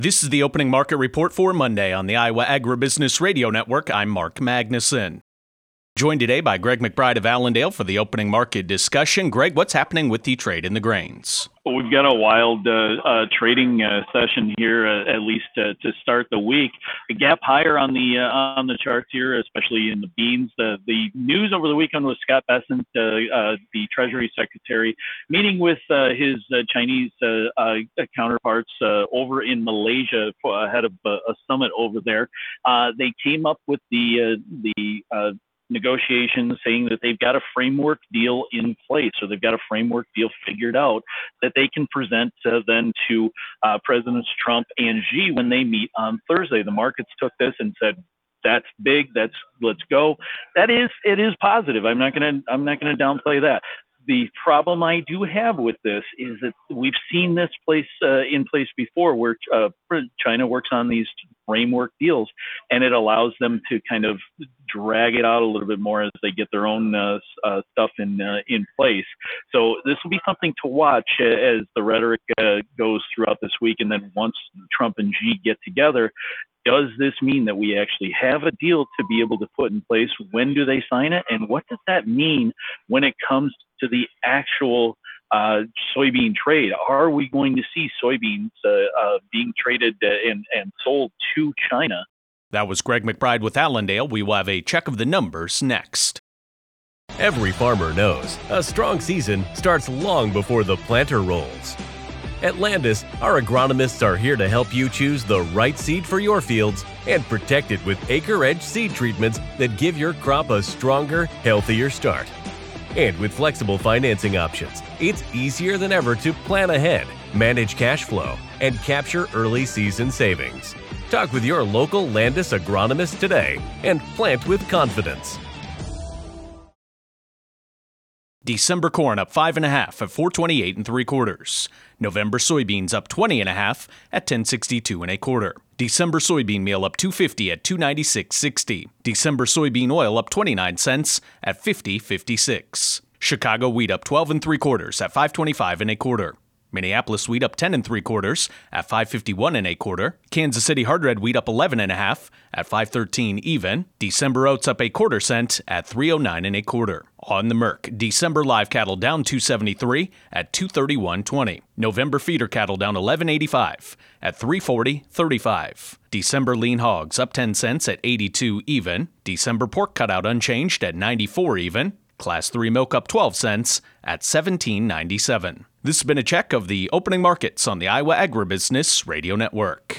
This is the opening market report for Monday on the Iowa Agribusiness Radio Network. I'm Mark Magnuson. Joined today by Greg McBride of Allendale for the opening market discussion. Greg, what's happening with the trade in the grains? Well, we've got a wild trading session here, at least to start the week. A gap higher on the charts here, especially in the beans. The news over the weekend was Scott Bessent, the Treasury Secretary, meeting with his Chinese counterparts over in Malaysia ahead of a summit over there. They came up with the negotiations saying that they've got a framework deal in place, or they've got a framework deal figured out that they can present then to Presidents Trump and Xi when they meet on Thursday. The markets took this and said, that's big, let's go. It is positive. I'm not gonna downplay that. The problem I do have with this is that we've seen this in place before, where China works on these framework deals, and it allows them to kind of drag it out a little bit more as they get their own stuff in place. So this will be something to watch as the rhetoric goes throughout this week, and then once Trump and Xi get together. Does this mean that we actually have a deal to be able to put in place? When do they sign it? And what does that mean when it comes to the actual soybean trade? Are we going to see soybeans being traded and sold to China? That was Greg McBride with Allendale. We will have a check of the numbers next. Every farmer knows a strong season starts long before the planter rolls. At Landis, our agronomists are here to help you choose the right seed for your fields and protect it with Acre Edge seed treatments that give your crop a stronger, healthier start. And with flexible financing options, it's easier than ever to plan ahead, manage cash flow, and capture early season savings. Talk with your local Landis agronomist today and plant with confidence. December corn up 5.5 at 428 3/4. November soybeans up 20.5 at 1062 1/4. December soybean meal up $2.50 at $296.60. December soybean oil up 29 cents at $50.56. Chicago wheat up 12 3/4 at $5.25 1/4. Minneapolis wheat up 10 3/4 at $5.51 1/4. Kansas City hard red wheat up 11.5 at $5.13 even. December oats up 1/4 cent at $3.09 1/4. On the Merc, December live cattle down $2.73 at $231.20. November feeder cattle down $11.85 at $340.35. December lean hogs up 10 cents at $82 even. December pork cutout unchanged at $94 even. Class 3 milk up 12 cents at $17.97. This has been a check of the opening markets on the Iowa Agribusiness Radio Network.